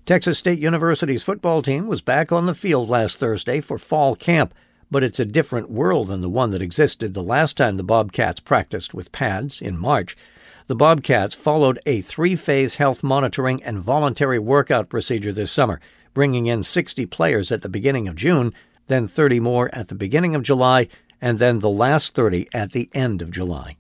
Texas State University's football team was back on the field last Thursday for fall camp, but it's a different world than the one that existed the last time the Bobcats practiced with pads in March. The Bobcats followed a 3-phase health monitoring and voluntary workout procedure this summer, bringing in 60 players at the beginning of June, then 30 more at the beginning of July, and then the last 30 at the end of July.